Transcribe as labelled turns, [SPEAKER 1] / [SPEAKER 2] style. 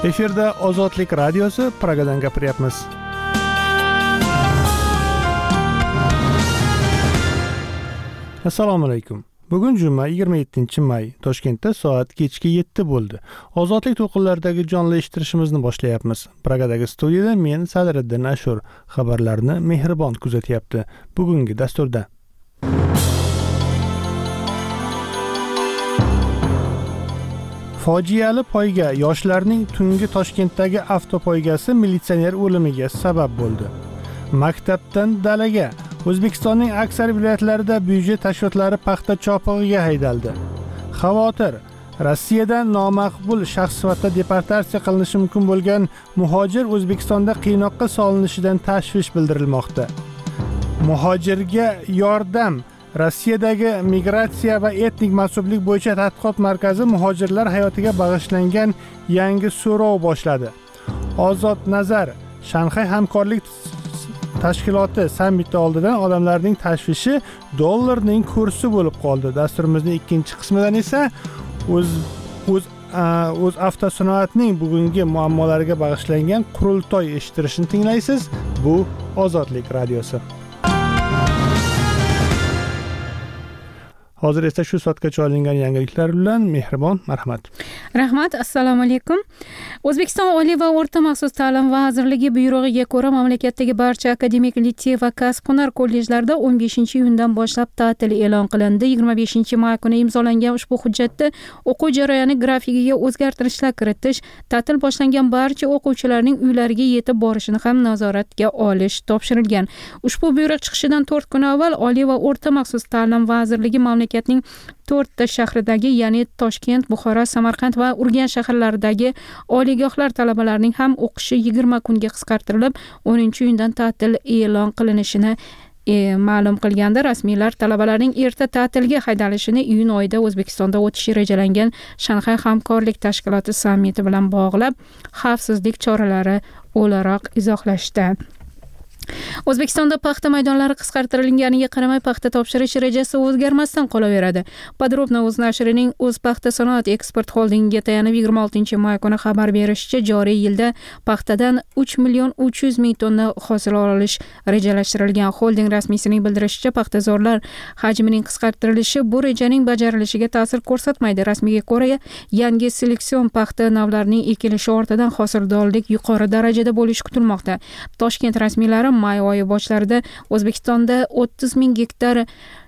[SPEAKER 1] Efirda Ozodlik radiosi Pragadan gapiryapmiz. Assalomu alaykum. Bugun juma 27-may, Toshkentda soat kechki 7 bo'ldi. Ozodlik to'lqinlaridagi jonli eshittirishimizni boshlayapmiz. Pragadagi studiyada men Sadriddin Ashur, xabarlarni Mehribon kuzatyapti. Bugungi dasturda fojiali poyga yoshlarning tungi Toshkentdagi avtopoygasi militsioner o'limiga sabab bo'ldi. Maktabdan dalaga O'zbekistonning aksar viloyatlarida byudjet tashkilotlari paxta chopig'iga haydaldi. Xavotir: Rossiyadan nomaqbul shaxs sifatida deportatsiya qilinishi mumkin bo'lgan muhojir O'zbekistonda qiynoqqa solinishidan tashvish bildirilmoqda. Muhojirga yordam Rossiyadagi migratsiya va etnik mansublik bo'yicha tadqiqot markazi muhojirlar hayotiga bag'ishlangan yangi so'rov boshladi. Ozod nazar: Shanxay hamkorlik tashkiloti sammiti oldidan odamlarning tashvishi dollarning kursi bo'lib qoldi. Dasturimizning ikkinchi qismidan esa o'z avtosanoatning bugungi muammolariga bag'ishlangan qurultoy eshittirishni tinglaysiz. Bu Ozodlik radiosi. Hozir esa shu soatgacha olingan yangiliklar bilan Mehribon, marhamat.
[SPEAKER 2] Rahmat, assalomu alaykum. O'zbekiston Oliy va o'rta maxsus ta'lim vazirligi buyrug'iga ko'ra mamlakatdagi barcha akademik litsey va kasb-hunar kollejlarida 15-iyundan boshlab ta'til e'lon qilindi. 25-may kuni imzolangan ushbu hujjatda o'quv jarayoni grafikiga o'zgartirishlar kiritish, ta'til boshlangan barcha o'quvchilarning uylariga yetib borishini ham nazoratga olish topshirilgan. Ushbu buyruq chiqishidan 4 kun avval Oliy va o'rta maxsus ta'lim vazirligi mamlakatning 4 ta shahridagi, ya'ni Toshkent, Buxoro, Samarqand va Urganch shaharlaridagi oliygohlar talabalarining ham o'qishi 20 kunga qisqartirilib, 10-iyundan ta'til e'lon qilinishini ma'lum qilganda, rasmiylar talabalarning erta ta'tilga haydalishini iyun oyida O'zbekistonda o'tishi rejalangan Shanxay hamkorlik tashkiloti sammiti bilan bog'lab, xavfsizlik choralari o'laroq izohlashdi. O'zbekistonda paxta maydonlari qisqartirilganiga qaramay paxta topshirish rejasi o'zgarmasdan qolaveradi. Podrobno o'z nashrining o'z paxta sanoat eksport holdingiga tayanib 26-may kuni xabar berishicha, joriy yilda paxtadan 3.300.000 tonna hosil olish rejalashtirilgan. Holding rasmiysining bildirishicha, paxtazorlar hajmining qisqartirilishi bu rejaning bajarilishiga ta'sir ko'rsatmaydi. Rasmiyga ko'ra, yangi seleksion paxta navlarining ekilishi ortidan hosildorlik yuqori darajada bo'lishi kutilmoqda. Toshkent rasmiylari may oyi boshlarida O'zbekistonda 30.000 gektar